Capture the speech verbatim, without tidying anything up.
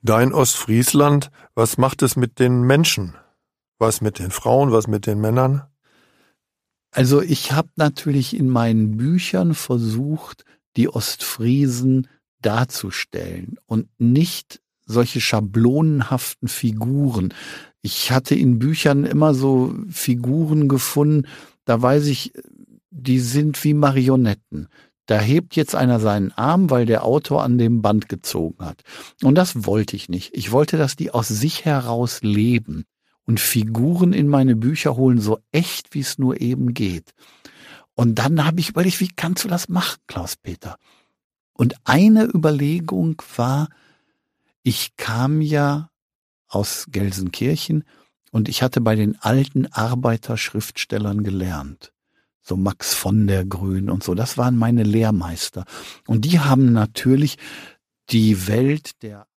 Da in Ostfriesland, was macht es mit den Menschen? Was mit den Frauen, was mit den Männern? Also ich habe natürlich in meinen Büchern versucht, die Ostfriesen darzustellen und nicht solche schablonenhaften Figuren. Ich hatte in Büchern immer so Figuren gefunden, da weiß ich, die sind wie Marionetten. Da hebt jetzt einer seinen Arm, weil der Autor an dem Band gezogen hat. Und das wollte ich nicht. Ich wollte, dass die aus sich heraus leben und Figuren in meine Bücher holen, so echt, wie es nur eben geht. Und dann habe ich überlegt, wie kannst du das machen, Klaus-Peter? Und eine Überlegung war, ich kam ja aus Gelsenkirchen und ich hatte bei den alten Arbeiterschriftstellern gelernt. So Max von der Grün und so, das waren meine Lehrmeister. Und die haben natürlich die Welt der